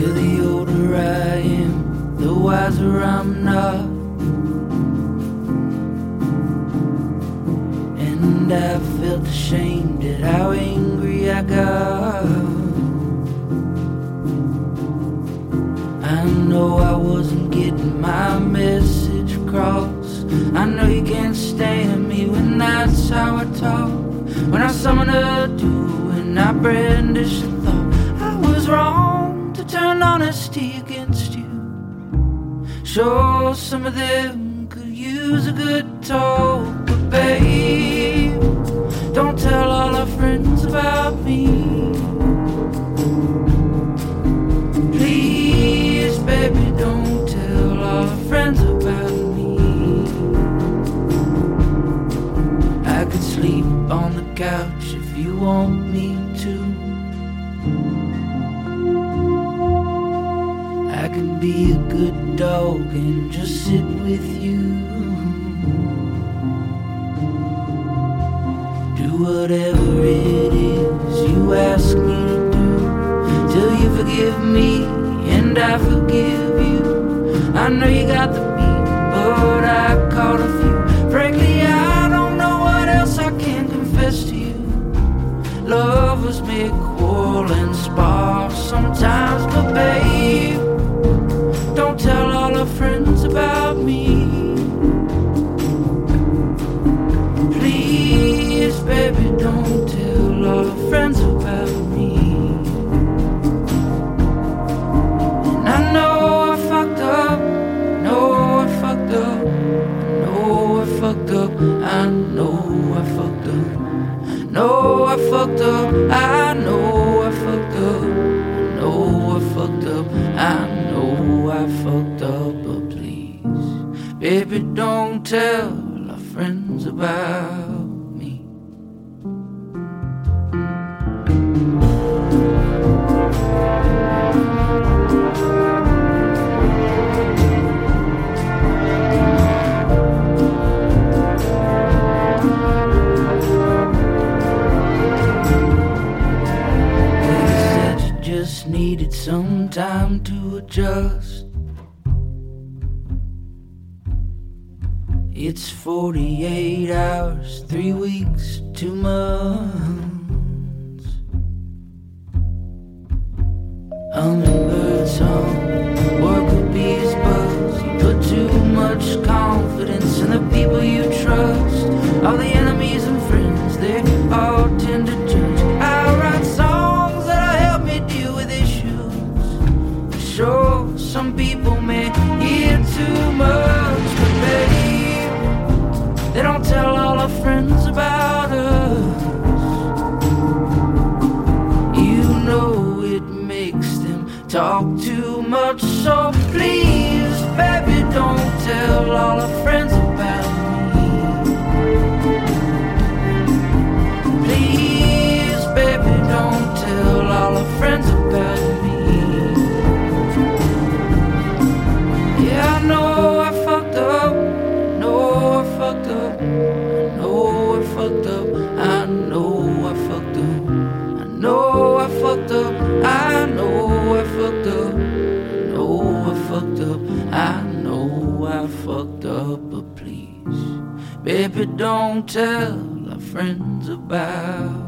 Yeah, the older I am, the wiser I'm not. And I felt ashamed at how angry I got. I know I wasn't getting my message across. I know you can't stand me when that's how I talk. When I summon a do and I brandish the thought, I was wrong to turn honesty against you. Sure, some of them could use a good talk, but babe, don't tell all our friends about me. Please, baby, don't tell all our friends about me. I could sleep on the couch if you want me to. I can be a good dog and just sit with you. Do whatever it is you ask me to do, till you forgive me and I forgive you. I know you got the beat, but I caught a few. Frankly, I don't know what else I can confess to you. Lovers may quarrel and spar sometimes, but babe, don't tell all our friends about me. Please, baby, don't tell all our friends about me. And I know I fucked up, know I fucked up, know I fucked up, I know I fucked up, know I fucked up, I know I fucked up, know I fucked up, I know I fucked up, but please, baby, don't tell our friends about me. They said you just needed some time to adjust. It's 48 hours, 3 weeks, 2 months. Hummingbird song, worker bees buzz. You put too much confidence in the people you trust. All the enemies and friends, they all tend to judge. I write songs that'll help me deal with issues. Sure, some people may hear too much, but babe, they don't tell all our friends about us. You know it makes them talk too much, so please, baby, don't tell all our friends about me. Please, baby, don't tell all our friends about me. Yeah, I know I fucked up, know I fucked up, I know I fucked up, I know I fucked up, I know I fucked up, I know I fucked up, I know I fucked up, I know I fucked up, but please, baby, don't tell our friends about